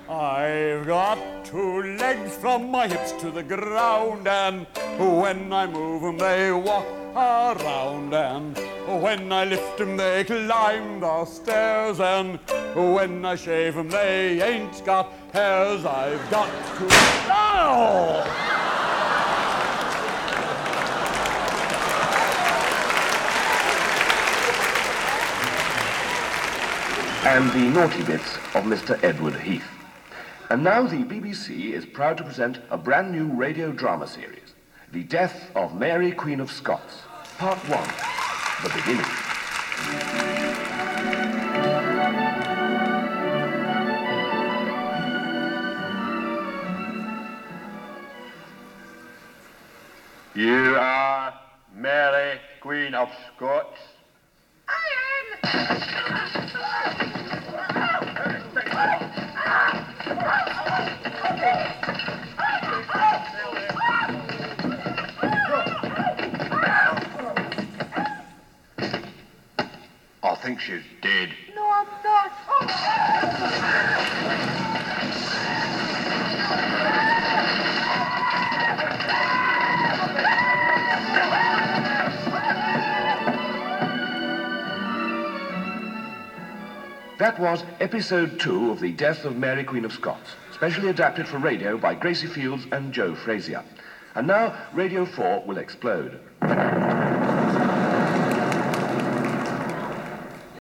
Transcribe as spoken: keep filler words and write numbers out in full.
I've got two legs from my hips to the ground, and when I move 'em they walk around, and when I lift 'em they climb the stairs, and when I shave 'em they ain't got hairs. I've got two... Oh! And the naughty bits of Mister Edward Heath. And now the B B C is proud to present a brand new radio drama series, The Death of Mary, Queen of Scots, Part One, The Beginning. You are Mary, Queen of Scots? I am. I think she's dead. No, I'm not. That was episode two of The Death of Mary, Queen of Scots, specially adapted for radio by Gracie Fields and Joe Frazier. And now, Radio four will explode.